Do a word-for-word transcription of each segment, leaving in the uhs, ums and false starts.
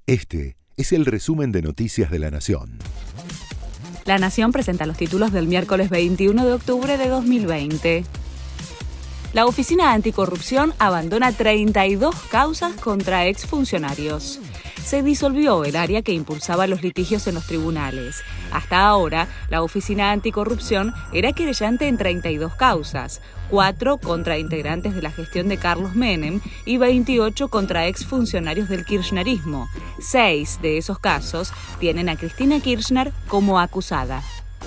Este es el resumen de Noticias de la Nación. La Nación presenta los títulos del miércoles veintiuno de octubre de dos mil veinte. La Oficina Anticorrupción abandona treinta y dos causas contra exfuncionarios. Se disolvió el área que impulsaba los litigios en los tribunales. Hasta ahora, la Oficina Anticorrupción era querellante en treinta y dos causas, cuatro contra integrantes de la gestión de Carlos Menem y veintiocho contra exfuncionarios del kirchnerismo. Seis de esos casos tienen a Cristina Kirchner como acusada.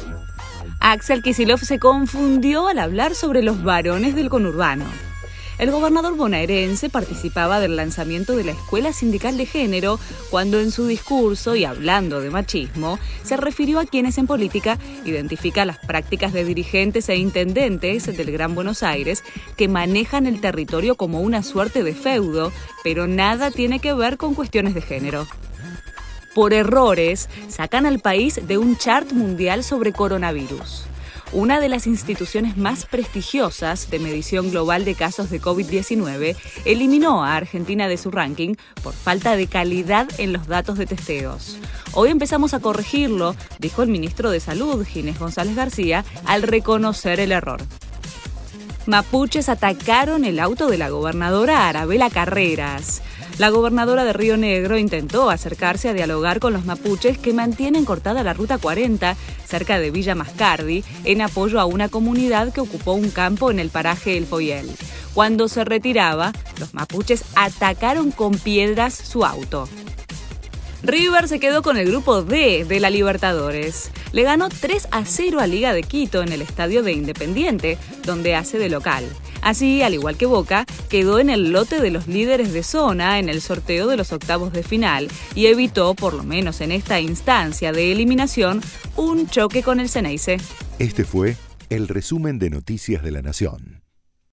Axel Kicillof se confundió al hablar sobre los varones del conurbano. El gobernador bonaerense participaba del lanzamiento de la Escuela Sindical de Género cuando en su discurso, y hablando de machismo, se refirió a quienes en política identifica las prácticas de dirigentes e intendentes del Gran Buenos Aires que manejan el territorio como una suerte de feudo, pero nada tiene que ver con cuestiones de género. Por errores, sacan al país de un chart mundial sobre coronavirus. Una de las instituciones más prestigiosas de medición global de casos de covid diecinueve eliminó a Argentina de su ranking por falta de calidad en los datos de testeos. Hoy empezamos a corregirlo, dijo el ministro de Salud, Ginés González García, al reconocer el error. Mapuches atacaron el auto de la gobernadora Arabela Carreras. La gobernadora de Río Negro intentó acercarse a dialogar con los mapuches que mantienen cortada la Ruta cuarenta cerca de Villa Mascardi en apoyo a una comunidad que ocupó un campo en el paraje El Foyel. Cuando se retiraba, los mapuches atacaron con piedras su auto. River se quedó con el grupo D de la Libertadores. Le ganó tres a cero a Liga de Quito en el estadio de Independiente, donde hace de local. Así, al igual que Boca, quedó en el lote de los líderes de zona en el sorteo de los octavos de final y evitó, por lo menos en esta instancia de eliminación, un choque con el Ceneice. Este fue el resumen de Noticias de la Nación.